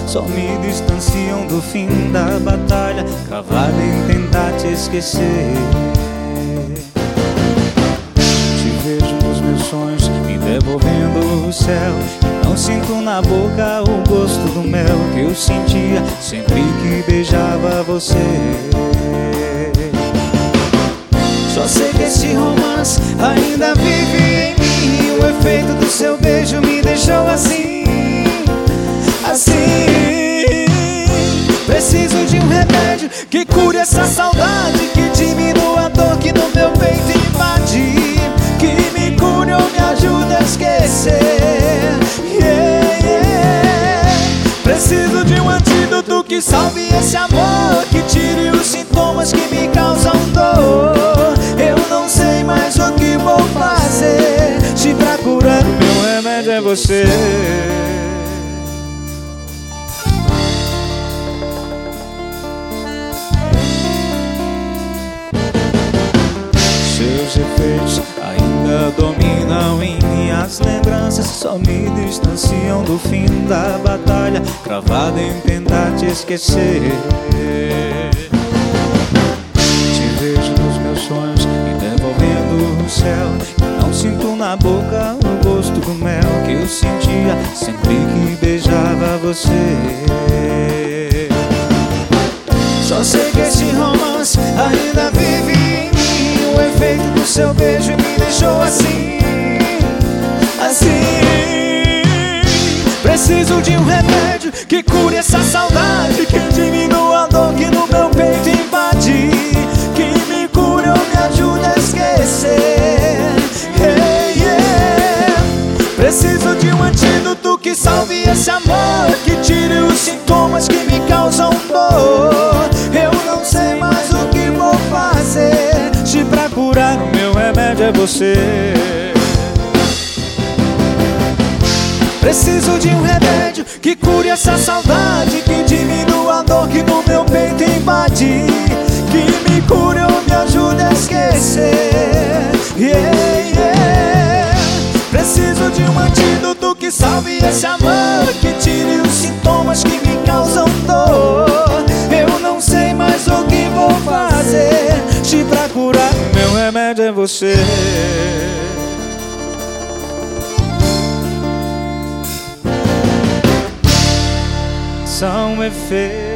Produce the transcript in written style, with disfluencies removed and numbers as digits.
só me distanciam do fim da batalha, cravada em tentar te esquecer. Te vejo nos meus sonhos, me devolvendo o céu. Não sinto na boca o gosto do mel que eu sentia sempre que beijava você. Só sei que esse romance ainda vive em mim, e o efeito do seu beijo me deixou assim, assim. Preciso de um remédio que cure essa saudade, que diminua a dor que no meu peito invade, que me cure ou me ajude a esquecer. Preciso de um antídoto que salve esse amor, que tire os sintomas que me causam dor. Eu não sei mais o que vou fazer, se pra curar o meu remédio é você. Seus efeitos ainda dominam em minhas lembranças, só me distanciam do fim da batalha, cravada em tentar te esquecer. Te vejo nos meus sonhos, me devolvendo o céu. Não sinto na boca o gosto do mel que eu sentia sempre que beijava você. Só sei que esse romance ainda vive em mim, o efeito do seu beijo me deixou assim, assim. Preciso de um remédio que cure essa saudade, que diminua a dor que no meu peito invade, que me cure ou me ajude a esquecer. Preciso de um antídoto que salve esse amor, que tire os sintomas que me causam dor. Eu não sei mais o que vou fazer, se pra curar o meu remédio é você. Preciso de um remédio que cure essa saudade, que diminua a dor que no meu peito invade, que me cure ou me ajude a esquecer. Preciso de um antídoto que salve esse amor, que tire os sintomas que me causam dor. Eu não sei mais o que vou fazer, se pra curar o meu remédio é você. São efeitos